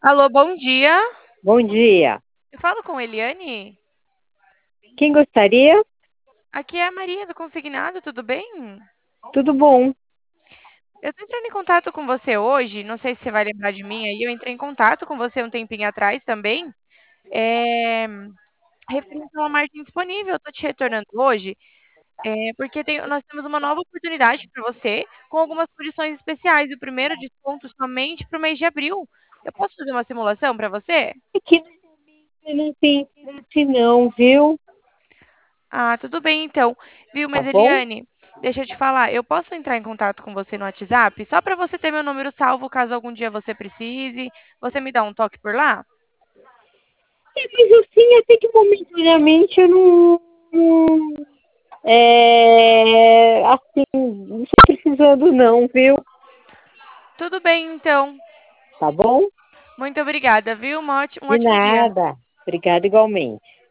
Alô, bom dia. Bom dia. Eu falo com Eliane? Quem gostaria? Aqui é a Maria do Consignado, tudo bem? Tudo bom? Eu estou entrando em contato com você hoje, não sei se você vai lembrar de mim aí, eu entrei em contato com você um tempinho atrás também, é, referente a uma marca indisponível. Eu estou te retornando hoje, porque nós temos uma nova oportunidade para você, com algumas condições especiais. O primeiro desconto somente para o mês de abril. Eu posso fazer uma simulação para você? Aqui no momento eu não tenho interesse não, viu? Ah, tudo bem então. Viu, Tá mas bom? Eliane, deixa eu te falar, eu posso entrar em contato com você no WhatsApp só para você ter meu número salvo caso algum dia você precise? Você me dá um toque por lá? Mas assim, até que momentaneamente eu não assim, não estou precisando não, viu? Tudo bem então. Tá bom? Muito obrigada, viu? Um De ótimo dia. nada. Obrigada igualmente.